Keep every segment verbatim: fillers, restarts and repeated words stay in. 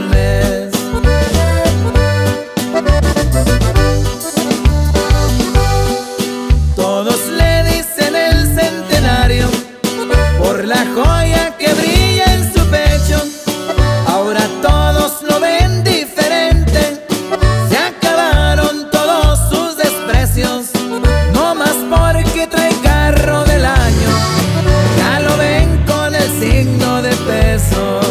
al mes. Todos le dicen el centenario por la joya que brilla en su pecho. Ahora todos lo ven diferente, se acabaron todos sus desprecios. No más porque trae carro del año, ya lo ven con el signo de pesos.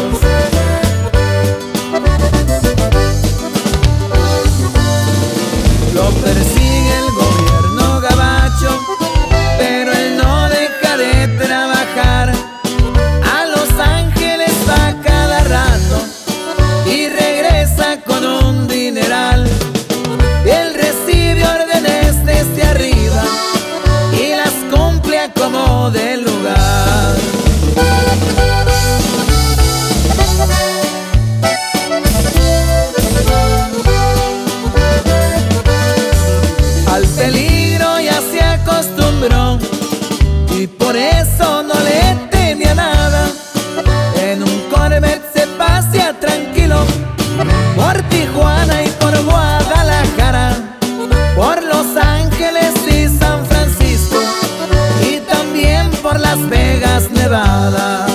Lo persigue el gobierno gabacho, pero él no deja de trabajar. A Los Ángeles va cada rato y regresa con un dineral. Él recibe órdenes desde arriba y las cumple a como de lugar. Al peligro ya se acostumbró y por eso no le temía nada. En un Corvette se pasea tranquilo por Tijuana y por Guadalajara, por Los Ángeles y San Francisco, y también por Las Vegas, Nevada.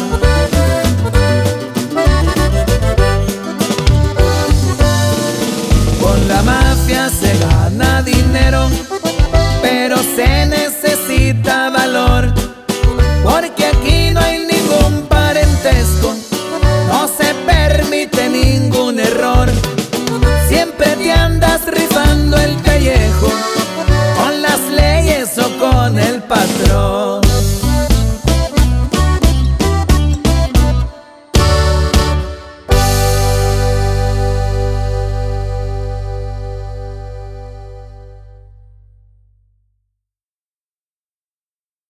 Con la mafia se